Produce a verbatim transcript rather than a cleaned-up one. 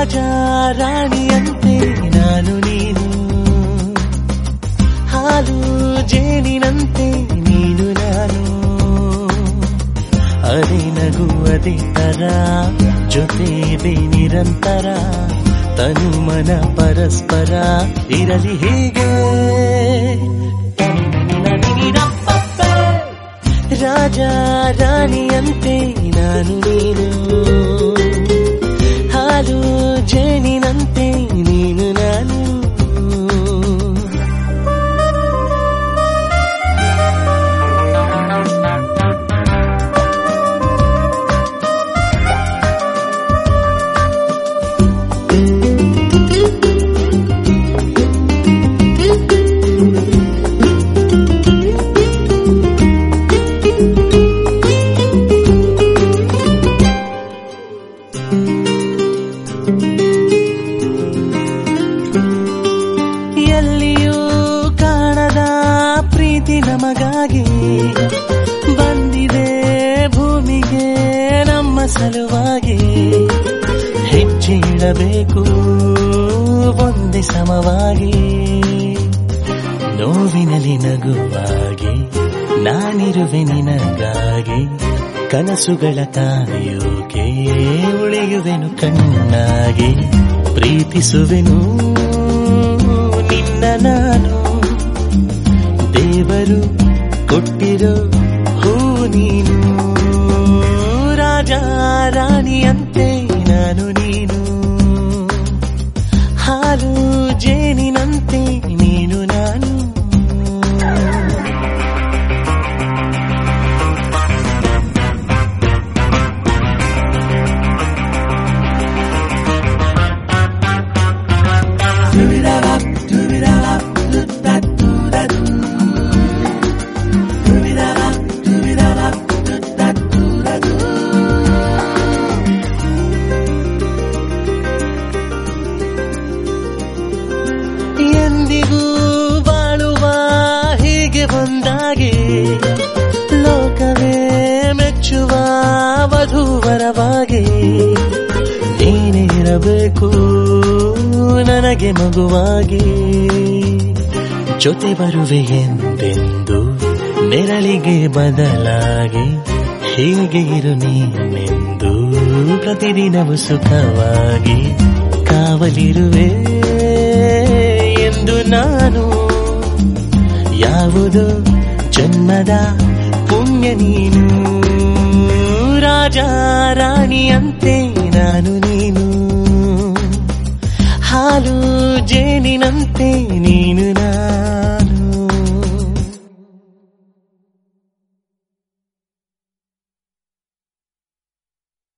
ರಾಜ ರಾಣಿಯಂತೆ ನಾನು ನೀನು, ಹಾಲು ಜೇನಿನಂತೆ ನೀನು ನಾನು, ಅದೇ ನಗು ಅದೇ ತರ ಜೊತೆ ಇದೆ ನಿರಂತರ, ತನು ಮನ ಪರಸ್ಪರ ಇರಲಿ ಹೀಗೆ. ರಾಜ ರಾಣಿಯಂತೆ ನಾನು ನೀನು, ಹಾಲು ಜೇನಿನಂತೆ ನೀನು ನಾನು. ಎಲ್ಲಿಯೂ ಕಾಣದ ಪ್ರೀತಿ ನಮಗಾಗಿ ಬಂದಿದೆ ಭೂಮಿಗೆ ನಮ್ಮ ಸಲುವಾಗಿ, ಹೆಜ್ಜೆ ಇಡಬೇಕು ಒಂದೇ ಸಮವಾಗಿ, ನೋವಿನಲ್ಲಿ ನಗುವಾಗಿ ನಾನಿರುವೆ ನಿನಗಾಗಿ, ಕನಸುಗಳ ಕಾಯೋಕೆ ಉಳಿಯುವೆನು ಕಣ್ಣಾಗಿ, ಪ್ರೀತಿಸುವೆನು ನಿನ್ನ ನಾನು, ದೇವರು ಕೊಟ್ಟಿರೋ ಹೂ ನೀನು. ರಾಜ ರಾಣಿಯಂತೆ ನಾನು ನೀನು, ಹಾಲು ಜೇನಿನಂತೆ ನೀನು ನಾನು. ಎಂದಿಗೂ ಬಾಳುವ ಹೀಗೆ ಒಂದಾಗಿ, ಲೋಕವೇ ಮೆಚ್ಚುವ ವಧೂವರವಾಗಿ, ನೀನೇ ಇರಬೇಕು ನನಗೆ ಮಗುವಾಗಿ, ಜೊತೆ ಬರುವೆ ಎಂದೆಂದು ನೆರಳಿಗೆ ಬದಲಾಗಿ, ಹೀಗೆ ಇರು ನೀನೆಂದು ಪ್ರತಿದಿನವೂ ಸುಖವಾಗಿ, ಕಾವಲಿರುವೆ ಎಂದು ನಾನು, ಯಾವುದೋ ಜನ್ಮದ ಪುಣ್ಯ ನೀನು. ರಾಜ ರಾಣಿಯಂತೆ ನಾನು ನೀನು, ಹಾಲು ಜೇನಿನಂತೆ ನೀನು ನಾ.